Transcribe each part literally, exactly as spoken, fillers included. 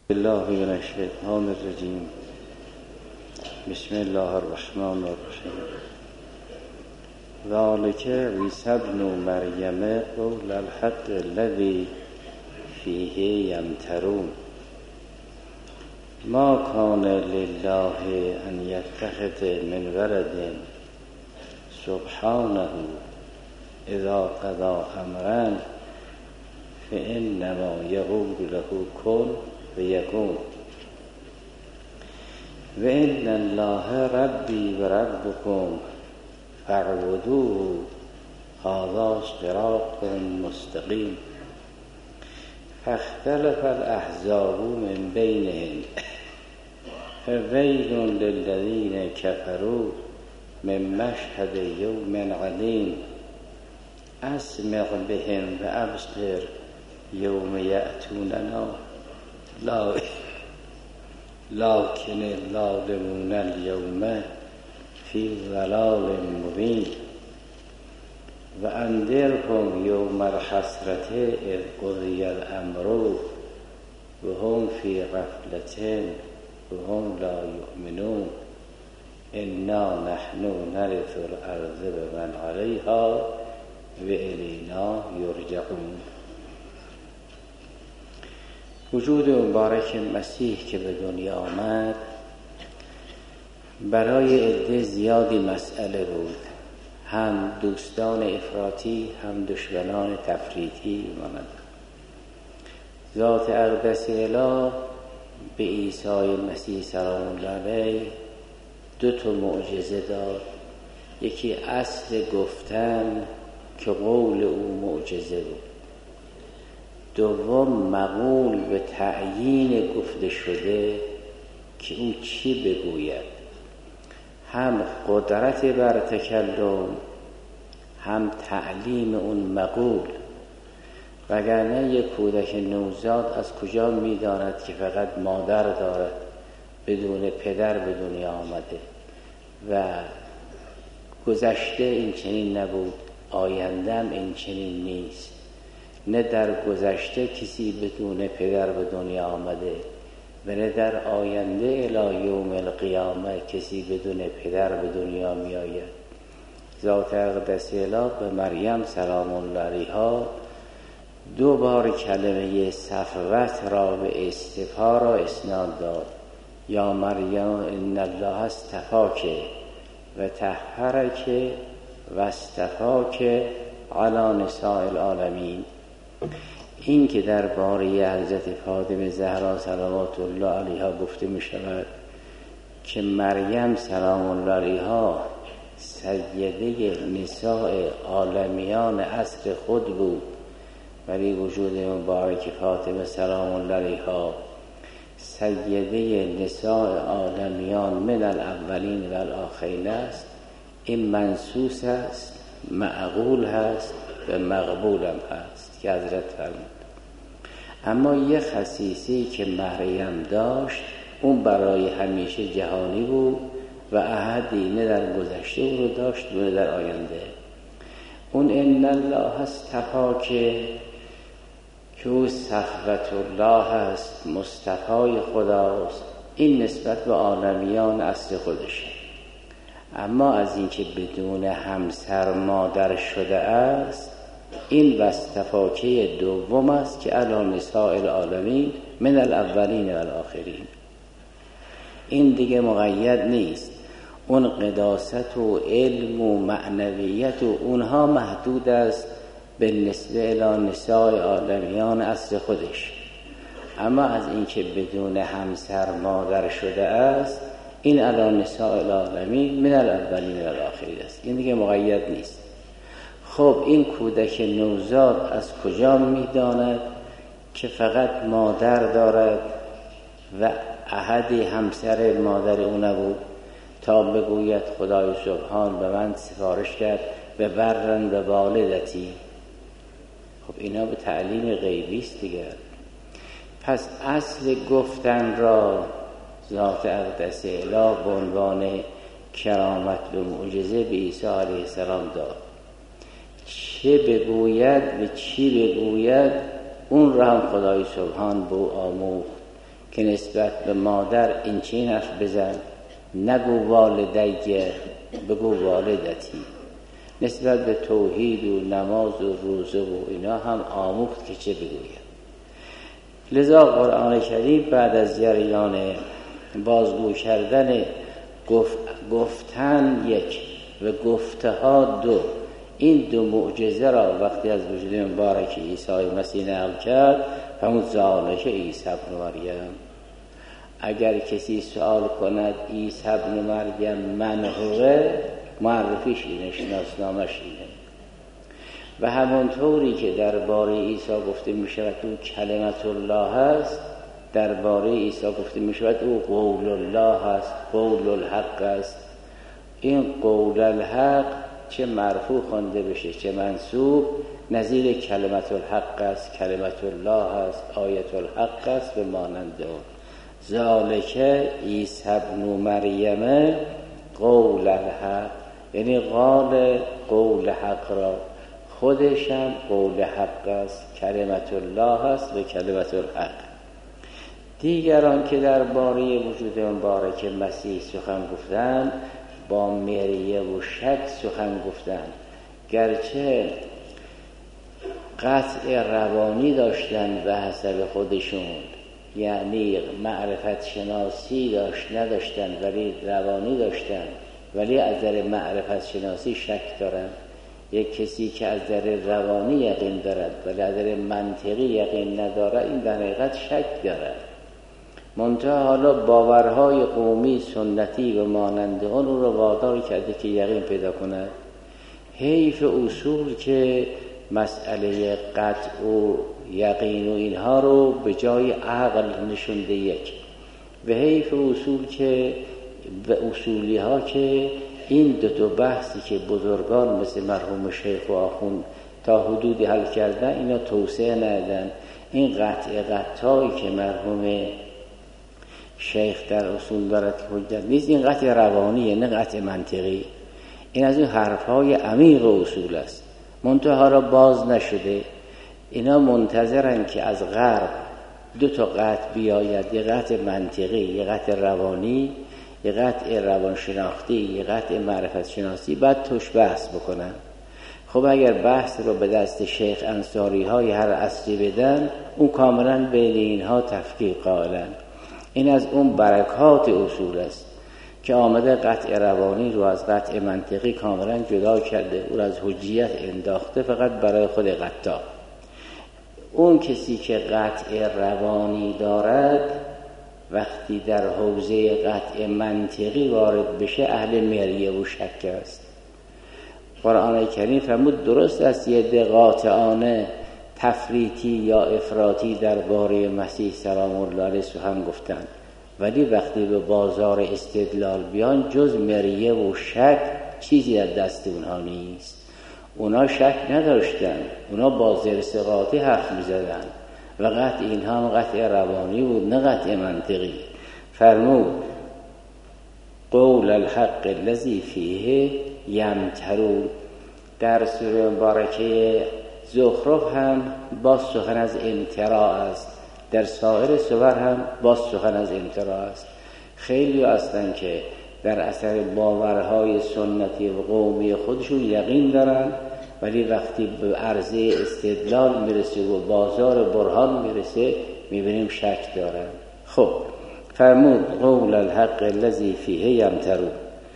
بالله من الشیطان الرجیم. بسم الله الرحمن الرحیم. ذلک عیسی ابن مریم قول الحق الذی فیه یمترون ما کان لله ان یتخذ من ولد سبحانه اذا قضى امرا فانما یقول له کن فیکون و ان الله ربی و ربکم فاعبدوه هذا صراط مستقیم فاختلف الاحزاب من بینهم فویل للذین کفروا من مشهد یوم عظیم اسمع بهم و ابصر یوم یأتوننا لا لكن الظالمون اليوم في ضلال مبين وأنذرهم يوم الحسرة إذ قضي الأمر وهم في غفلة وهم لا يؤمنون إنا نحن نرث الأرض ومن عليها وإلينا يرجعون. وجود مبارک مسیح که به دنیا آمد برای عده زیادی مسئله بود، هم دوستان افراطی هم دشمنان تفریطی مانند. ذات اقدس اله به عیسی مسیح سلام الله علیه دو تا معجزه داد. یکی اصل گفتن که قول او معجزه بود، دوم مقول به تعیین گفته شده که او چی بگوید، هم قدرت بر تکلم هم تعلیم اون مقول. وگرنه یک کودک نوزاد از کجا می‌داند که فقط مادر دارد بدون پدر به دنیا آمده و گذشته این چنین نبود، آیندهم این چنین نیست. نه در گذشته کسی بدون پدر به دنیا آمده و نه در آینده الی یوم القیامه کسی بدون پدر به دنیا می آید. ذات اقدس اله به مریم سلام الله علیها دو بار کلمه صفوت را به اصطفا را اسناد داد. یا مریم ان الله اصطفاک و طهرک و اصطفاک علی نساء العالمین. این که در باره حضرت فاطمه زهرا صلوات الله علیها گفته می شود که مریم سلام الله علیها سیده نساء عالمیان عصر خود بود، ولی وجود مبارک فاطمه سلام الله علیها سیده نساء عالمیان من الاولین و الاخرین است. این منصوص است، معقول هست و مقبول هم هست که حضرت فرمود. اما یه خصیصی که مریم داشت اون برای همیشه جهانی بود و عهدی نه در گذشته او رو داشت نه در آینده. اون ان الله اصطفاک که او صفوت الله هست، مصطفای خداست، این نسبت به عالمیان اصل خودشه. اما از اینکه بدون همسر مادر شده است این واصطفاکه دوم است که علی نساء العالمین من الاولین و الاخرین. این دیگه مقید نیست. اون قداست و علم و معنویت و اونها محدود است به نسبه الی نساء عالمیان اصل خودش. اما از اینکه بدون همسر مادر شده است این علی نساء العالمین من الاولین و الاخرین است. این دیگه مقید نیست. خب این کودک نوزاد از کجا می‌داند که فقط مادر دارد و عهد همسر مادر او نبود تا بگوید خدای سبحان به من سفارش کرد به برن به والدتی؟ خب اینا به تعلیم غیبی است دیگه. پس اصل گفتن را ذات اقدس اله به عنوان کرامت و معجزه به عیسی علیه السلام داد. چه بگوید و چی بگوید اون را هم خدای سبحان به او آموخت که نسبت به مادر این چین حرف بزن، نگو والدیه بگو والدتی. نسبت به توحید و نماز و روزه و اینا هم آموخت که چه بگوید. لذا قرآن کریم بعد از جریان بازگو کردن گفت گفتن یک و گفته ها دو، این دو معجزه را وقتی از وجود مبارک عیسی مسیح نقل کرد، همون ذالک عیسی ابن مریم. اگر کسی سوال کند عیسی ابن مریم من هو، معرفیش اینه، شناسنامش اینه. و همونطوری که درباره عیسی گفته می شود او کلمت الله است، درباره عیسی گفته می شود او قول الله است، قول الحق است. این قول الحق چه مرفوع خوانده بشه چه منصوب، نظیر کلمت الحق است، کلمت الله است، آیت الحق است و مانند اون. ذالک عیسی ابن مریم قول الحق، یعنی قال قول حق را، خودش هم قول حق است، کلمت الله است و کلمت الحق. دیگران که درباره وجود مبارک مسیح سخن گفتند با مریه و شک سخن گفتند، گرچه قطع روانی داشتن به حسب خودشون، یعنی معرفت شناسی داشت نداشتن ولی روانی داشتن، ولی از در معرفت شناسی شک دارن. یک کسی که از در روانی یقین دارد ولی از در منطقی یقین نداره، این در حقیقت شک دارد. منتها حالا باورهای قومی سنتی و مانند آن او را وادار کرده که یقین پیدا کند. حیف اصول که مسئله قطع و یقین و اینها رو به جای عقل نشونده یک، و حیف اصول که و اصولی ها که این دو تا بحثی که بزرگان مثل مرحوم شیخ و آخوند تا حدودی حل کردن اینا توسعه ندادن. این قطع قطعی که مرحوم شیخ در اصول دارد که حجت نیست، این قطع روانیه نه قطع منطقی. این از این حرفهای عمیق اصول است، منتها را باز نشده. اینا منتظرن که از غرب دو تا قطع بیاید، یه قطع منطقی، یه قطع روانی، یه قطع روانشناختی، یه قطع معرفت شناسی، بعد توش بحث بکنن. خب اگر بحث رو به دست شیخ انصاری های هر عصری بدن، اون کاملا بین اینها تفکیک قائلن. این از اون برکات اصول است که آمده قطع روانی رو از قطع منطقی کاملا جدا کرده، او از حجیت انداخته فقط برای خود قطع. اون کسی که قطع روانی دارد وقتی در حوزه قطع منطقی وارد بشه اهل مریه و شک است. قرآن کریم فرمود درست است یه ده قاطعانه تفریطی یا افراطی درباره مسیح سلام الله علیه سخن گفتند، ولی وقتی به بازار استدلال بیان جز مریه و شک چیزی در دست اونها نیست. اونا شک نداشتن، اونا با زرسقاطی حرف میزدن و قطع اینها هم قطع روانی بود نه قطع منطقی. فرمود قول الحق الذی فیه یمترون. در سوره مبارکه زخرف هم باز سخن از امتراء است، در سایر سور هم باز سخن از امتراء است. خیلی هستن که در اثر باورهای سنتی و قومی خودشون یقین دارن، ولی وقتی به عرضه استدلال میرسه و بازار برهان میرسه میبینیم شک دارن. خب فرمود قول الحق الذی فیه یمترون.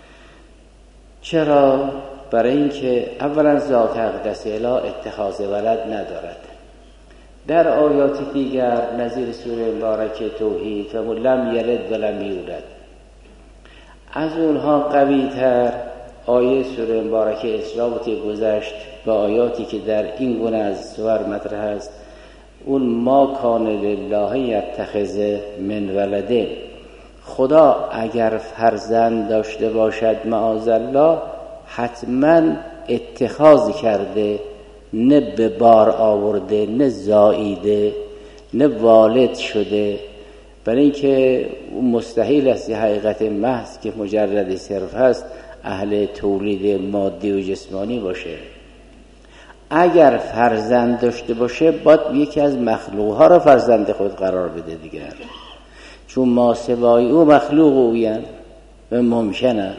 چرا؟ برای اینکه اولا ذات اقدس اله اتخاذ ولد ندارد. در آیات دیگر نظیر سوره مبارکه توحید فرمود لم یلد ولم یولد. از اونها قوی تر آیه سوره مبارکه اسراء گذشت و آیاتی که در این گونه از سور مطرح است. اون ما کان لله یتخذ من ولده، خدا اگر فرزند داشته باشد معاذالله حتما اتخاذ کرده، نه به بار آورده، نه زاییده، نه والد شده. برای اینکه مستحیل است حقیقت محض که مجرد صرف هست اهل تولید مادی و جسمانی باشه. اگر فرزند داشته باشه باید یکی از مخلوقها را فرزند خود قرار بده دیگر. چون ما سوای او مخلوق اوین و ممکنه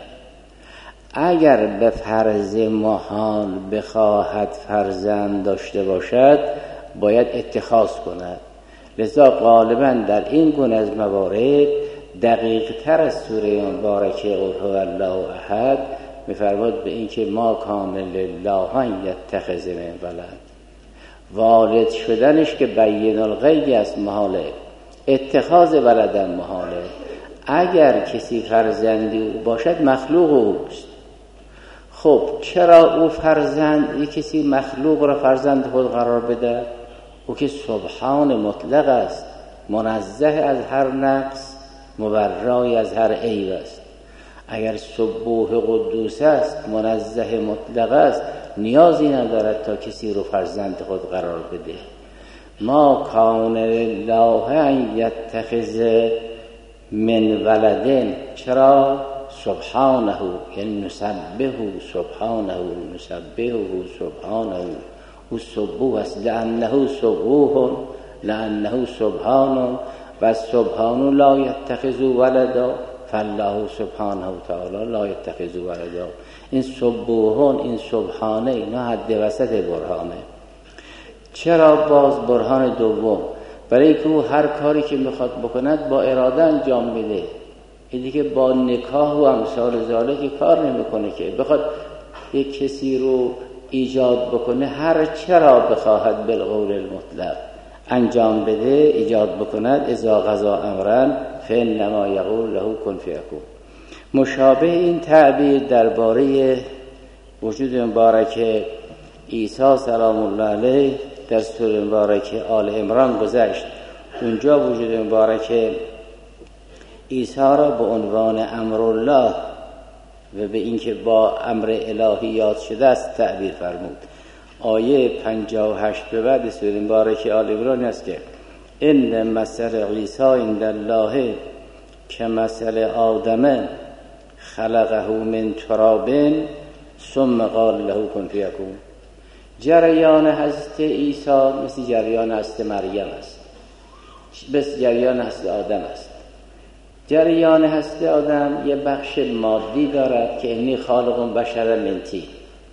اگر به فرض محال بخواهد فرزند داشته باشد باید اتخاذ کند. لذا غالبا در این گونه از موارد دقیق تر از سوره مبارکه قل هو الله احد می‌فرماد به این که ما کان لله ان یتخذ من ولد، والد شدنش که بین الغیب است محاله، اتخاذ ولدن محاله. اگر کسی فرزندی او باشد مخلوق اوست. خب چرا او فرزند یک کسی مخلوق را فرزند خود قرار بده؟ او که سبحان مطلق است، منزه از هر نقص، مبرای از هر عیب است. اگر سبوح قدوس است، منزه مطلق است، نیازی ندارد تا کسی رو فرزند خود قرار بده. ما کان لله ان یتخذ من ولدن، چرا؟ سبحانه، یعنی نسبه سبحانه، نسبه سبحانه. او سبوح است، لانه سبوح، لانه سبحان و سبحان لا یتخذ ولدا، فالله سبحانه تعالی لا یتخذ ولدا. این سبوحون، این سبحانه، اینا حد وسط برهانه. چرا باز برهان دوم؟ برای اینکه او هر کاری که میخواد بکند با اراده انجام میده. این دیگه با نکاح و امثال ذالک کار نمیکنه که بخواد یک کسی رو ایجاد بکنه هر چرا بخواهد بالقول المطلق انجام بده، ایجاد بکند. اذا قضا امرا فانما یقول له کن فیکون. مشابه این تعبیر درباره وجود مبارک عیسی سلام الله علیه در سوره مبارکه آل عمران گذشت. اونجا وجود مبارک عیسی را به عنوان امرالله و به اینکه با امر الهی یاد شده است تعبیر فرمود. آیه پنجاه و هشت به بعد سوره مبارکه آل عمران است که ان مثل عیسی عند الله کمثل آدم خلقه من تراب ثم قال له کن فیکون. جریان حضرت عیسی مثل جریان حضرت مریم است، مثل جریان حضرت آدم است. جریان حضرت آدم یه بخش مادی دارد که انی خالق بشر من طین،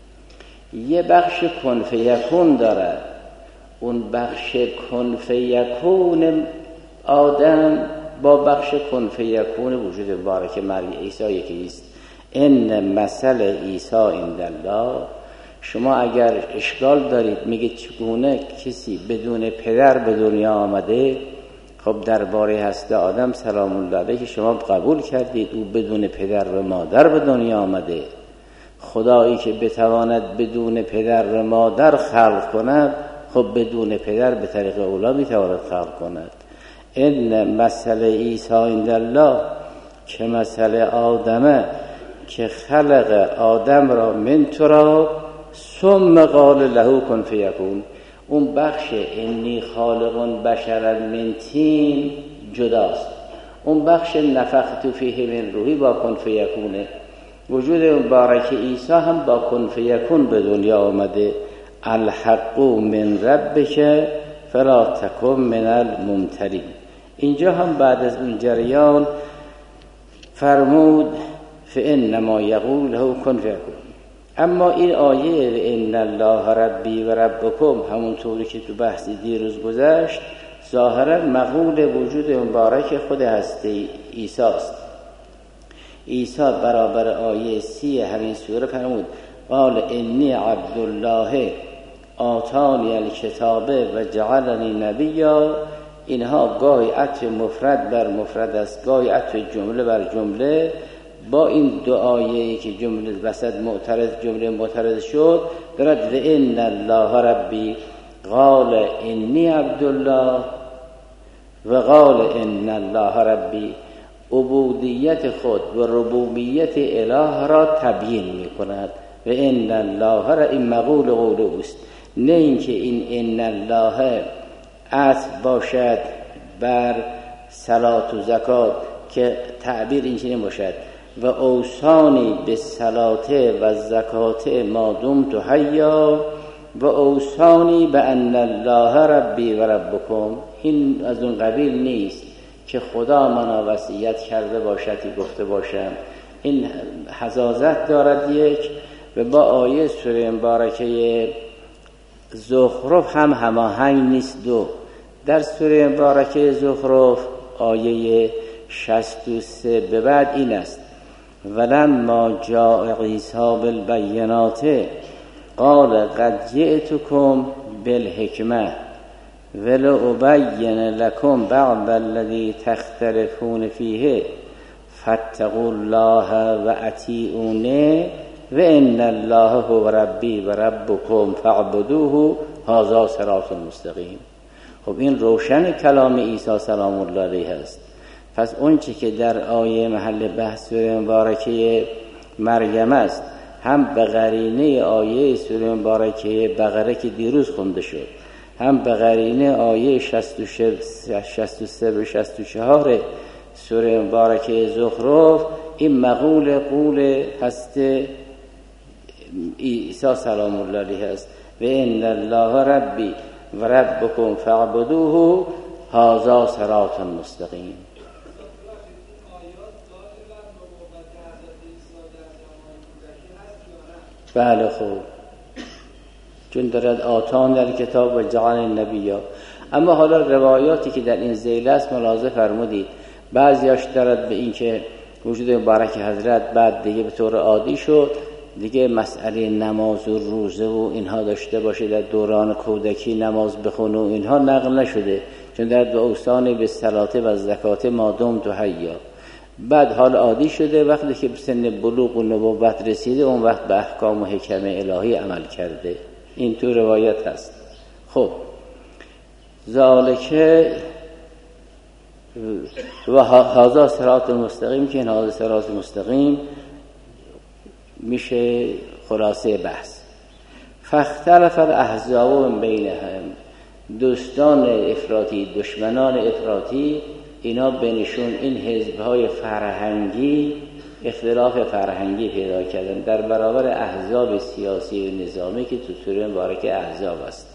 یه بخش کن فیکون دارد. اون بخش کن فیکون آدم با بخش کن فیکون وجود مبارک مریم عیسی یکی است. ان مثل عیسی عند الله. شما اگر اشکال دارید میگه چگونه کسی بدون پدر به دنیا آمده، خب درباره حضرت آدم سلام الله علیه که شما قبول کردید او بدون پدر و مادر به دنیا آمده. خدایی که بتواند بدون پدر و مادر خلق کند، خب بدون پدر به طریق اولا میتواند خلق کند. ان مثل عیسی عند الله که مثل آدمه که خلق آدم را من تراب ثم قال له کن فیکون. اون بخش انی خالق بشر من طین جداست. اون بخش نفخت فیه من روحی با کن فیکونه. وجود مبارک عیسی هم با کن فیکون به دنیا آمده. الحق من ربک فلا تکن من الممترین. اینجا هم بعد از اون جریان فرمود فانما یقول له کن فیکون. اما این آیه ان الله ربی و ربکم، همونطوری که تو بحث دیروز گذشت، ظاهرا مقول وجود مبارک خود هستی عیسی است. عیسی برابر آیه سی همین سوره فرمود قال انی عبدالله آتانی الکتاب و جعلنی نبیا. اینها گاهی عطف مفرد بر مفرد است، گاهی عطف جمله بر جمله. با این دو آیه‌ای که جمله وسط معترض جمله معترض شد درد و ان الله ربی قال انی عبدالله و قال ان الله ربی. عبودیت خود و ربوبیت اله را تبیین می کند. و ان الله را این مقول قول اوست، نه اینکه این ان الله عطف باشد بر صلات و زکات که تعبیر اینجوری باشد و اوصانی به صلات و زکات ما دمت حیا و اوصانی به ان الله ربی و ربکم. این از اون قبیل نیست که خدا منا وصیت کرده باشد گفته باشم. این حزازت دارد یک، و با آیه سوره مبارکه زخرف هم هماهنگ نیست. دو در سوره مبارکه زخرف آیه شصت و سه به بعد این است: ولما جاء عیسی بالبینات قال قد جئتكم بالحکمه ولأبین لكم بعض الذی تختلفون فیه فاتقوا الله واطیعونی و ان الله هو ربی و ربکم فاعبدوه هذا صراط مستقیم. خب این روشن کلام عیسی سلام الله علیه است. پس اون چی که در آیه محل بحث سوره مبارکه مریم است، هم به قرینه آیه سوره مبارکه بقره که دیروز خونده شد، هم به قرینه آیه شصت و سه و شصت و چهار سوره مبارکه زخرف، این مقول قول هست عیسی سلام الله علیه است: و ان الله ربی و ربکم فاعبدوه هذا صراط مستقیم. بله خوب، چون دارد آتان در کتاب و جعل نبیا. اما حالا روایاتی که در این ذیل است ملاحظه فرمودید، بعضیاش دارد به این که وجود مبارک حضرت بعد دیگه به طور عادی شد، دیگه مسئله نماز و روزه و اینها داشته باشه، در دوران کودکی نماز بخونه و اینها نقل نشده، چون در دو اوصانی به صلات و زکات مادم تو حیا. بعد حال عادی شده، وقتی که به سن بلوغ و نبوت رسیده اون وقت به احکام و حکم الهی عمل کرده. این تو روایت هست. خب ذالکه و هذا صراط مستقیم، که این هذا صراط مستقیم میشه خلاصه بحث. فاختلف الاحزاب بینهم، دوستان افراطی دشمنان افراطی اینا بینشون این حزب‌های فرهنگی اختلاف فرهنگی پیدا کردن در برابر احزاب سیاسی و نظامی که تو سوره مبارکه احزاب است.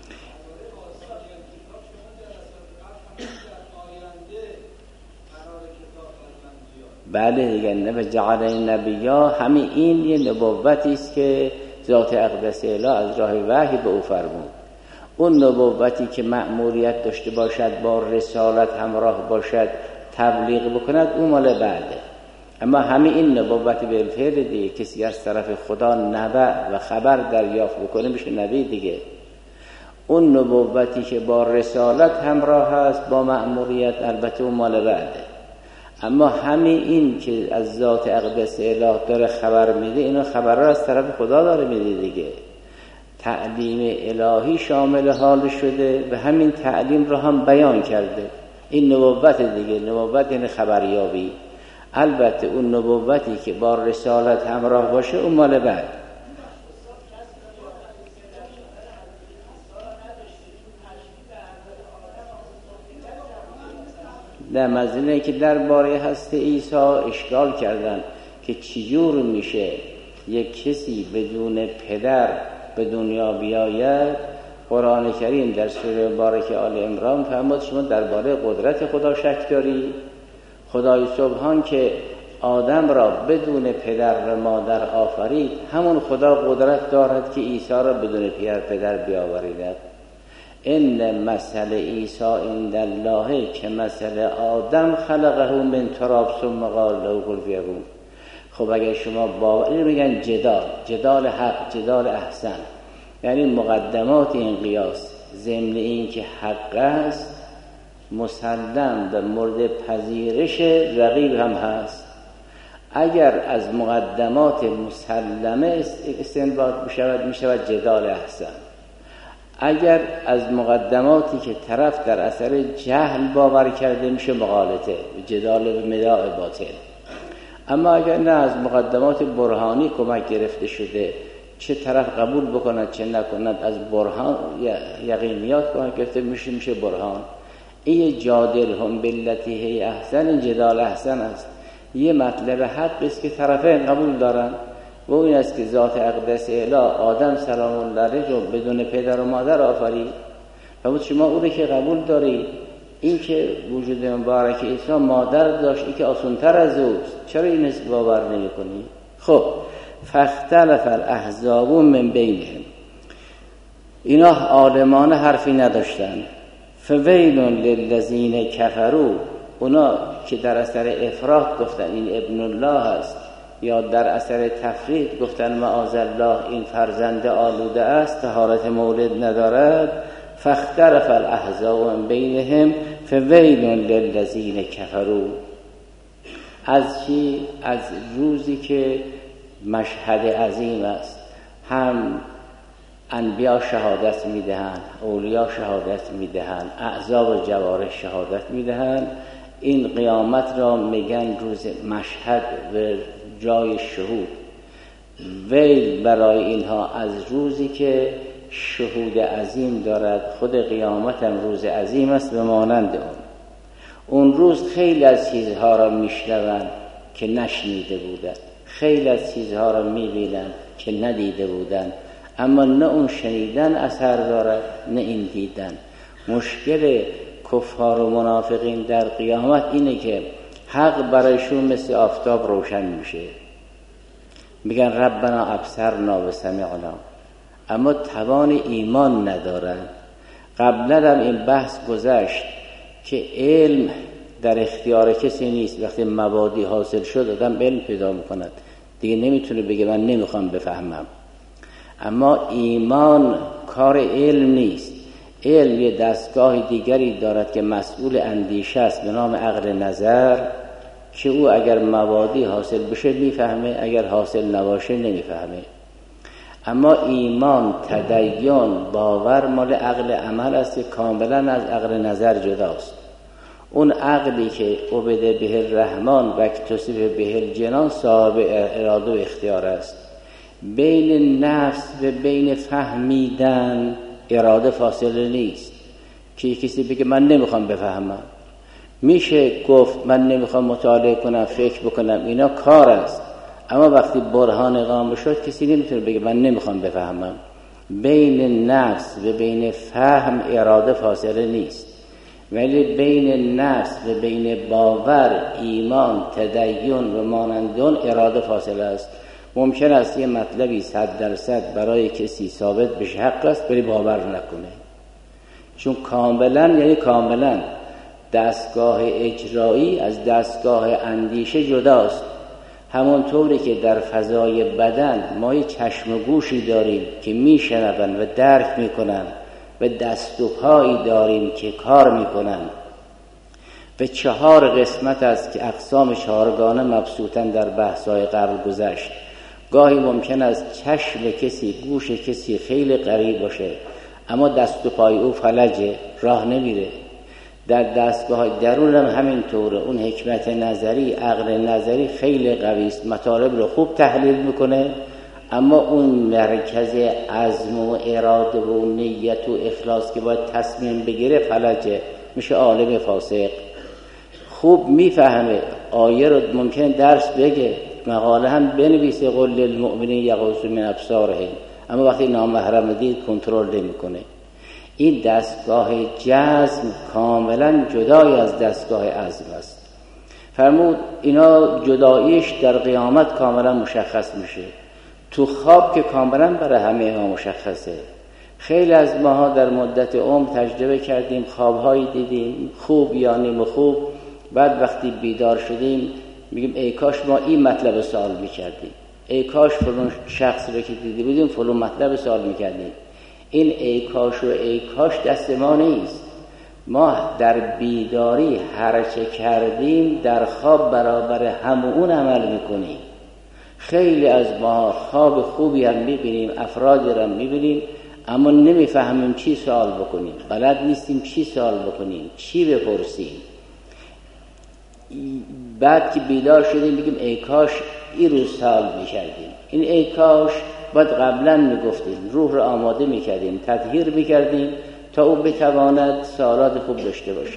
بله دیگه، نبی جعل النبیا، همین این یه نبوتی است که ذات اقدس اله از راه وحی به او فرمود. اون نبوتی که مأموریت داشته باشد با رسالت همراه باشد تبلیغ بکند اون مال بعده. اما همین این نبوت بالفعل دیگه، کسی از طرف خدا نبأ و خبر دریافت بکنه میشه نبی دیگه. اون نبوتی که با رسالت همراه هست با مأموریت البته اون مال بعده. اما همین این که از ذات اقدس اله داره خبر میده، اینو خبر را از طرف خدا داره میده دیگه. تعلیم الهی شامل حال شده و همین تعلیم رو هم بیان کرده. این نبوت دیگه، نبوت یعنی خبریابی. البته اون نبوتی که با رسالت همراه باشه اون مال بعد. در مزینه که درباره هست عیسی اشکال کردن که چجور میشه یک کسی بدون پدر به دنیا بیاید. قرآن کریم در سوره مبارکه آل عمران فرمود شما درباره قدرت خدا شک داری؟ خدای سبحان که آدم را بدون پدر و مادر آفرید، همون خدا قدرت دارد که عیسی را بدون پدر پدر بیاوریدد. ان مثل عیسی عند الله که مثل آدم خلقه من تراب ثم قال له کن فیکون. خب اگر شما باوری میگن جدال، جدال حق، جدال احسن، یعنی مقدمات این قیاس ضمن این که حق است مسلم به مورد پذیرش رقیب هم هست. اگر از مقدمات مسلمه استنباط بشود میشود جدال احسن. اگر از مقدماتی که طرف در اثر جهل باور کرده میشه مغالطه، جدال به مداع باطل. اما اگر نه از مقدمات برهانی کمک گرفته شده، چه طرف قبول بکند چه نکند، از برهان یقینیات کمک گرفته میشه میشه برهان. این جادل هم باللتی هی احسن، این جدال احسن است. یه مطلب حق است که طرفین قبول دارن و این است که ذات اقدس اله آدم سلام الله علیه رو بدون پدر و مادر آفرید. و شما او رو که قبول دارید این که وجود مبارک عیسی مادر داشت، این که آسان‌تر از اوست، چرا این اسم باور نمی کنی؟ خب فاختلف الاحزاب من بینهم، اینا عالمان حرفی نداشتن. فویل للذین کفروا، اونا که در اثر افراط گفتن این ابن الله است، یا در اثر تفرید گفتن معاذ الله این فرزند آلوده است، طهارت مولد ندارد. فاختلف الاحزاب من بینهم فویل للذین کفروا. از چی؟ از روزی که مشهد عظیم است، هم انبیا شهادت میدهند، اولیا شهادت میدهند، اعضا و جوارح شهادت میدهند. این قیامت را میگن روز مشهد و جای شهود. ویل برای اینها از روزی که شهود عظیم دارد. خود قیامت هم روز عظیم است به مانند اون. اون روز خیلی از چیزها را میشنوند که نشنیده بودند، خیلی از چیزها را میبینند که ندیده بودند، اما نه اون شنیدن اثر دارد نه این دیدن. مشکل کفار و منافقین در قیامت اینه که حق برایشون مثل آفتاب روشن میشه، میگن ربنا ابصرنا و سمعنا، اما توان ایمان ندارن. قبلا هم این بحث گذشت که علم در اختیار کسی نیست. وقتی مبادی حاصل شد آدم علم پیدا میکند، دیگه نمیتونه بگه من نمیخوام بفهمم. اما ایمان کار علم نیست. علم یه دستگاه دیگری دارد که مسئول اندیشه است به نام عقل نظر، که او اگر مبادی حاصل بشه میفهمه، اگر حاصل نباشه نمیفهمه. اما ایمان، تدین، باور مال عقل عمل است که کاملا از عقل نظر جداست. اون عقلی که عبد به الرحمن و اکتسب به الجنان صاحب اراده و اختیار است. بین نفس و بین فهمیدن اراده فاصله نیست که کسی بگه من نمیخوام بفهمم. میشه گفت من نمیخوام مطالعه کنم، فکر بکنم، اینا کار است. اما وقتی برهان اقامه شد کسی نمیتونه بگه من نمیخوام بفهمم. بین نفس و بین فهم اراده فاصله نیست، ولی بین نفس و بین باور، ایمان، تدین و مانندون اراده فاصله است. ممکن است یه مطلبی صد درصد برای کسی ثابت بشه حق است ولی باور نکنه، چون کاملا یعنی کاملا دستگاه اجرایی از دستگاه اندیشه جداست. همونطوری که در فضای بدن ما یه چشم و گوشی داریم که میشنون و درک میکنن و دست و پایی داریم که کار میکنن و چهار قسمت است که اقسام چهارگانه مبسوطن در بحث‌های قبل گذشت. گاهی ممکن است چشم کسی، گوش کسی خیلی قوی باشه اما دست و پای او فلجه، راه نمیره. در دستگاه درون هم همینطوره. اون حکمت نظری، عقل نظری خیلی قوی است، مطالب رو خوب تحلیل میکنه، اما اون مرکز عزم و اراده و نیت و اخلاص که باید تصمیم بگیره فلجه، میشه عالم فاسق. خوب میفهمه، آیه رو ممکن درس بگه، مقاله هم بنویسه قل للمؤمنین یغضوا من ابصارهم، اما وقتی نامحرم دید کنترل نمیکنه. این دستگاه جزم کاملا جدای از دستگاه عزم است. فرمود اینا جداییش در قیامت کاملا مشخص میشه. تو خواب که کاملا برای همه ها مشخصه. خیلی از ماها در مدت عمر تجربه کردیم، خوابهایی دیدیم خوب یا نیم خوب، بعد وقتی بیدار شدیم میگیم ای کاش ما این مطلب سوال میکردیم، ای کاش فلان شخص رو که دیدی بودیم فلان مطلب سوال میکردیم. این ای کاش و ای کاش دست ما نیست. ما در بیداری هر چه کردیم در خواب برابر همون عمل میکنیم. خیلی از ما خواب خوبی هم میبینیم، افرادی هم میبینیم، اما نمیفهمیم چی سوال بکنیم، بلد نیستیم چی سوال بکنیم، چی بپرسیم. بعد که بیدار شدیم بگیم ای کاش این روز سوال میکردیم. این ای کاش باید قبلا میگفتیم، روح رو آماده میکردیم، تطهیر میکردیم تا او بتواند سوالات خوب داشته باشه.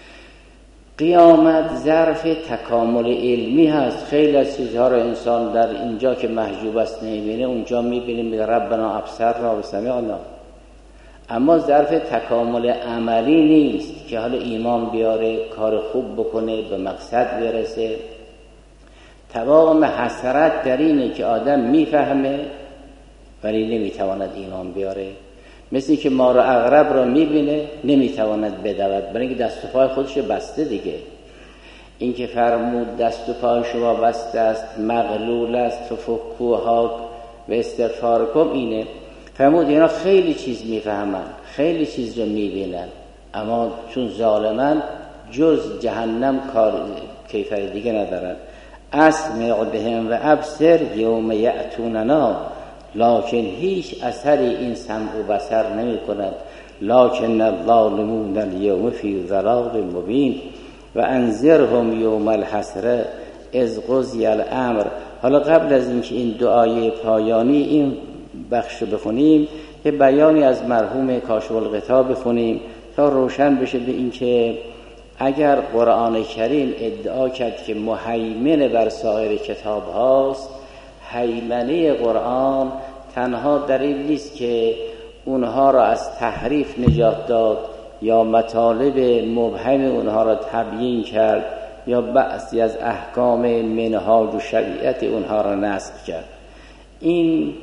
قیامت ظرف تکامل علمی هست. خیلی از چیزها رو انسان در اینجا که محجوب است نمیبینه، اونجا میبینه میگه ربنا ابصرنا و سمعنا. اما ظرف تکامل عملی نیست که حالا ایمان بیاره، کار خوب بکنه، به مقصد برسه. تمام حسرت در اینه که آدم میفهمه ولی نمیتواند ایمان بیاره. مثل که مار و عقرب را میبینه نمیتواند بدود، برای اینکه دست و پای خودش بسته دیگه. این که فرمود دست و پای شما بسته است، مغلول است، ففکوها و استغفار کن، اینه فرمود اینا خیلی چیز میفهمن، خیلی چیز رو میبینن، اما چون ظالمن جز جهنم کار کیفر دیگه ندارن. اسمع بهم و ابصر یوم یأتوننا، لکن هیچ اثری این سمع و بصر نمی کند. لکن الظالمون الیوم فی ضلال مبین و انذرهم یوم الحسره اذ قضی الامر. حالا قبل از اینکه این دعای پایانی این بخش رو بخونیم، یه بیانی از مرحوم کاشف الغطا بخونیم تا روشن بشه به اینکه اگر قرآن کریم ادعا کرد که مهیمن بر سایر کتاب هاست، هیمنه قرآن تنها در این نیست که اونها را از تحریف نجات داد یا مطالب مبهم اونها را تبیین کرد یا بعضی از احکام منهاج و شریعت اونها را نسخ کرد. این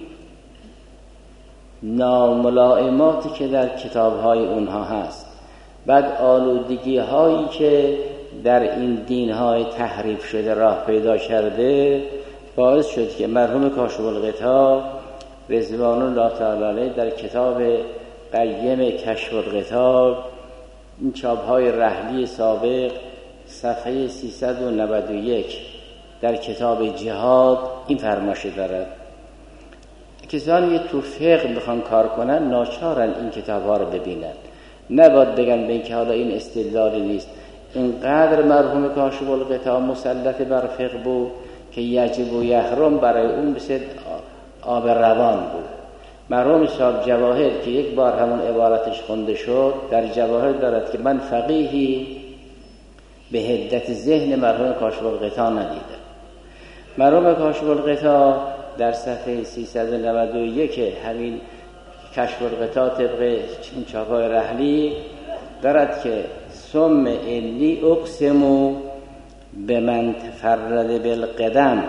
ناملائماتی که در کتاب‌های اونها هست، بعد آلودگی هایی که در این دین‌های تحریف شده راه پیدا کرده، باعث شد که مرحوم کاشف الغطا رضوان الله تعالی علیه در کتاب قیم کشف الغطا، این چاپ‌های رحلی سابق، صفحه سیصد و نود و یک در کتاب جهاد این فرمایش دارد. کسانی که تو فقه میخوان کار کنن ناچارن این کتاب‌ها رو ببینن، نباید بگن به اینکه حالا این استدلالی نیست. اینقدر مرحوم کاشف الغطا مسلط بر فقه بود که یجب و یحرم برای اون مثل آب روان بود. مرحوم صاحب جواهر که یک بار همون عبارتش خونده شد، در جواهر دارد که من فقیهی به حدت ذهن مرحوم کاشف الغطا ندیدم. مرحوم کاشف الغطا در صفحه سیصد و نود و یک همین کشف الغطا طبق این چاپای رحلی دارد که ثم انی اقسم به من تفرد بالقدم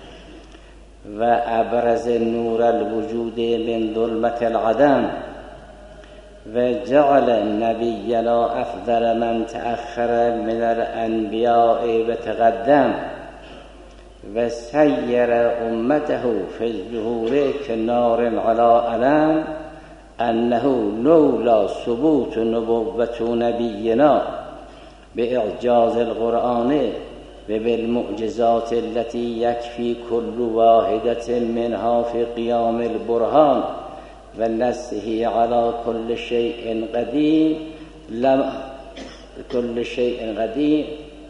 و ابرز نور الوجود من ظلمت العدم و جعل نبینا افضل من تأخر من الانبیاء و تقدم و سیر امته فی الظهور کنار علی علم انه لولا ثبوت نبوت نبینا به اعجاز القرآن و بالمعجزات التي يكفي كل واحدة منها في قيام البرهان و نسه على كل شيء قديم لما كل شيء قديم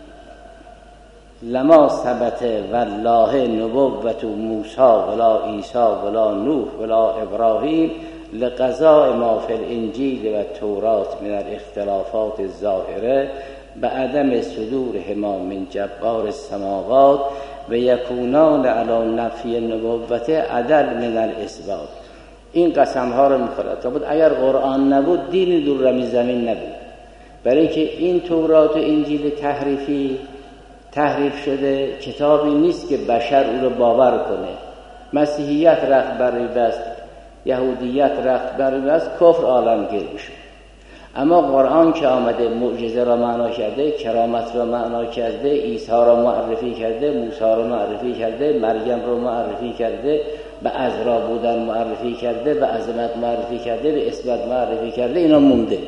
لما ثبت والله نبوة موسى ولا عيسى ولا نوح ولا إبراهيم لقضاء ما في الإنجيل والتوراة من الاختلافات الظاهرة بعدم صدورهما من جبار السماوات و یکونان علی نفی النبوت عدل من الاثبات. این قسم ها رو میخورد تا بود اگر قرآن نبود دینی دور رمی زمین نبود، برای اینکه این تورات و انجیل تحریفی تحریف شده کتابی نیست که بشر او رو باور کنه. مسیحیت رخت بر بست، یهودیت رخت بر بست، کفر عالمگیر میشه. اما قرآن که آمده معجزه را معنا کرده، کرامت را معنا کرده، عیسی را معرفی کرده، موسی را معرفی کرده، مریم را معرفی کرده، به عذرا بودن معرفی کرده، به عظمت معرفی کرده، به اثبات معرفی کرده، اینا مونده.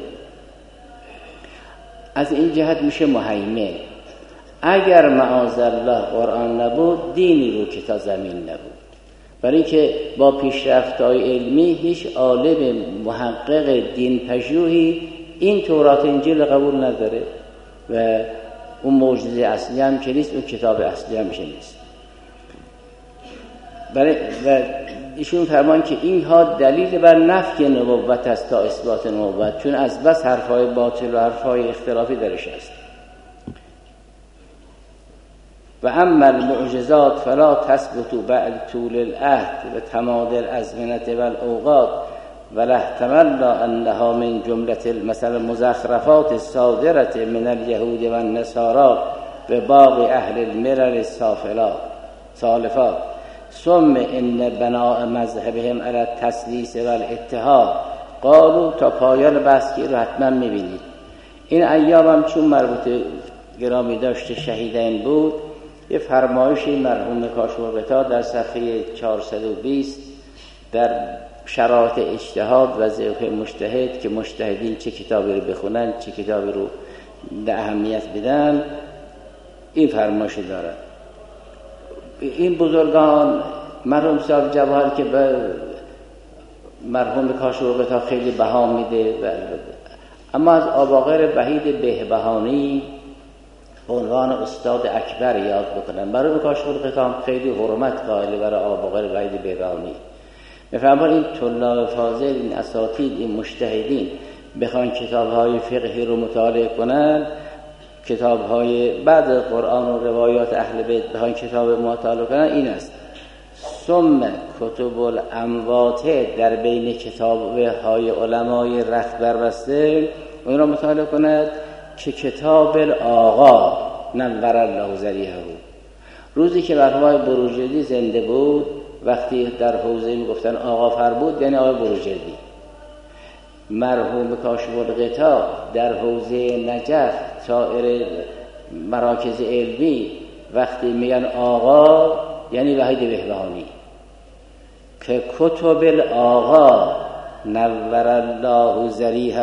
از این جهت میشه مهیمن. اگر معاذالله قرآن نبود دینی رو که تا زمین نبود، برای اینکه با پیشرفت‌های علمی هیچ عالم محقق دین پژوهی این تورات انجیل قبول نداره و اون معجزه اصلی هم که نیست، اون کتاب اصلی هم که نیست. برای و ایشون فرمان که اینها دلیل بر نفی نبوت است تا اثبات نبوت، چون از بس حرفهای باطل و حرفهای اختلافی درش است. و اما المعجزات فلا تثبت بعد طول العهد و تماد الازمنه و الاوقات ولحتملنا انها من جمله مثلا مزخرفات الصادره من اليهود و النصارى به باقی اهل الملل السافلات سالفات ثم ان بناء مذهبهم علی التسلیس و الاتحاد قالوا تا پایان بحث که رو حتما میبینید. این ایام هم چون مربوط گرامی داشته شهیدین بود، یه فرمایشی مرحوم کاشف‌الغطا در صفحه چهارصد و بیست در شرایط اجتهاد و ذوق مجتهد که مجتهدین چه کتابی رو بخونن چه کتابی رو به اهمیت بدن، این فرمایش دارد. این بزرگان مرحوم صاحب جواهر که به مرحوم کاشف‌الغطا خیلی بها میده، اما از آباقر وحید بهبهانی به عنوان استاد اکبر یاد بکنن. مرحوم کاشف‌الغطا خیلی حرمت قائل برای آباقر وحید بهبهانی. بفرمایید این طلاب فاضل، این اساتید، این مجتهدین بخوان کتاب‌های فقهی رو مطالعه کنن، کتاب‌های بعد قرآن و روایات اهل بیت بخوان کتاب مطالعه کنن، این است: ثم کتب الاموات، در بین کتاب‌های علمای رخت بربسته اون رو مطالعه کند که کتاب الآقا نور الله ذریعه. روزی که مرحوم بروجردی زنده بود، وقتی در حوزه میگفتن آقا فربود یعنی آقا بروجردی. مرحوم کاشف‌الغطا در حوزه نجف سایر مراکز علمی وقتی میگن آقا یعنی وحید بهبهانی. که کتب الآقا نور الله ذریعه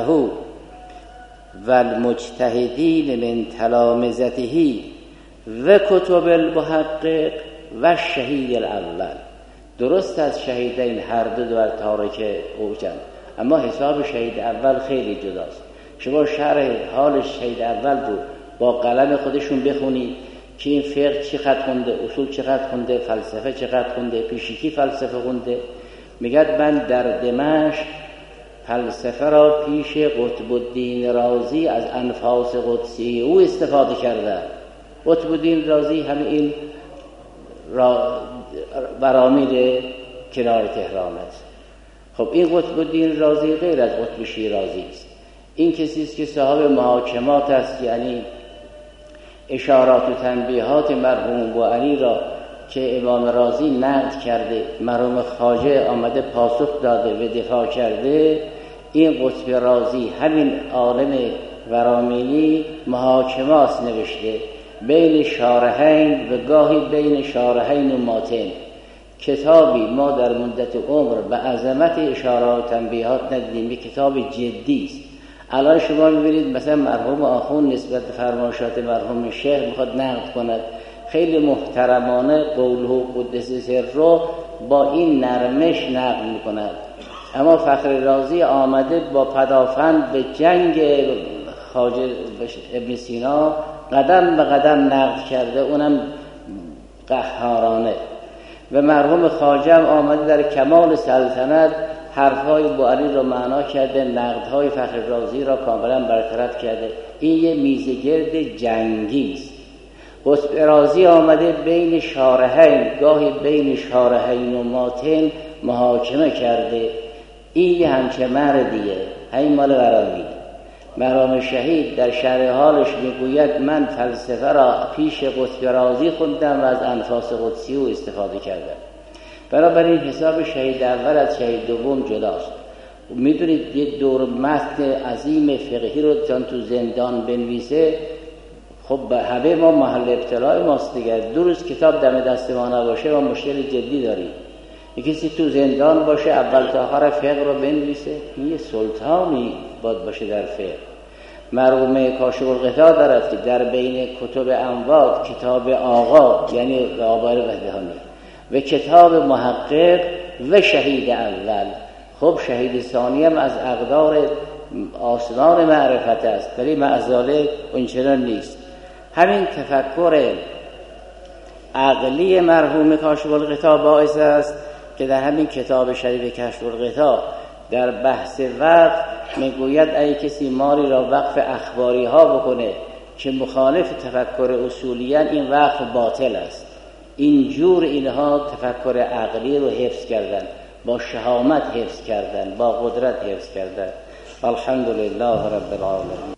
و المجتهدین من تلامذته و کتب المحقق و شهید الاول. درست از شهیدین هر دو در تارک اوجن، اما حساب شهید اول خیلی جداست. شما شرح حال شهید اول رو با قلم خودشون بخونید که این فقه چی خط خونده، اصول چی خط خونده، فلسفه چی خط خونده، پیشکی فلسفه خونده. میگد من در دمشق فلسفه را پیش قطب الدین رازی از انفاس قدسی او استفاده کرده. قطب الدین رازی همه این را برامید کنار تهران است. خب این قطب الدین رازی غیر از قطب شیرازی است. این کسی است که صاحب محاکمات است، یعنی اشارات و تنبیهات مرحوم بوعلی را که امام رازی نقد کرده، مرحوم خواجه آمده پاسخ داده و دفاع کرده. این قطب رازی همین عالم ورامینی محاکمات نوشته بین شارحین و گاهی بین شارحین و ماتن. کتابی ما در مدت عمر به عظمت اشارات و تنبیهات ندیدیم. یک کتاب جدی است. الان شما می‌بینید مثلا مرحوم آخوند نسبت به فرمایشات مرحوم شیخ میخواد نقد کند، خیلی محترمانه قوله قدس سر رو با این نرمش نقد میکند. اما فخر رازی آمده با پدافند به جنگ خواجه ابن سینا قدم به قدم نقد کرده، اونم قهارانه. و مرحوم خواجه آمده در کمال سلطنت حرفهای بوعلی را معنا کرده، نقدهای فخر رازی را کاملا برطرف کرده. این یه میزگرد جنگی است. قطب رازی آمده بین شارحین، گاهی بین شارحین و ماتن محاکمه کرده. این یه همچه مردیه، همین مال ورانی. مرحوم شهید در شرح حالش میگوید من فلسفه را پیش قطب رازی خوندم و از انفاس قدسی او استفاده کردم. بنابراین حساب شهید اول از شهید دوم جداست. میدونید یه دور متن عظیم فقهی رو چون تو زندان بنویسه، خب همه ما محل ابتلاع ماست دیگر. دو روز کتاب دم دست ما نباشه ما مشکل جدی داریم. یکی کسی تو زندان باشه اول تا آخر فقه رو بنویسه، این یه سلطانی باید باشه در فقه. مرحوم کاشف‌الغطا دارد که در بین کتب اموات کتاب آقا یعنی آبار بهبهانی و کتاب محقق و شهید اول. خب شهید ثانی هم از اقدار آسمان معرفت است، ولی معزاله اونچنان نیست. همین تفکر عقلی مرحوم کاشف‌الغطا باعث است که در همین کتاب شریف کاشف‌الغطا در بحث وقف میگوید ای کسی مالی را وقف اخباری ها بکنه که مخالف تفکر اصولیان، این وقف باطل است. اینجور اینها تفکر عقلی رو حفظ کردن. با شهامت حفظ کردن، با قدرت حفظ کردن. الحمدلله رب العالمین.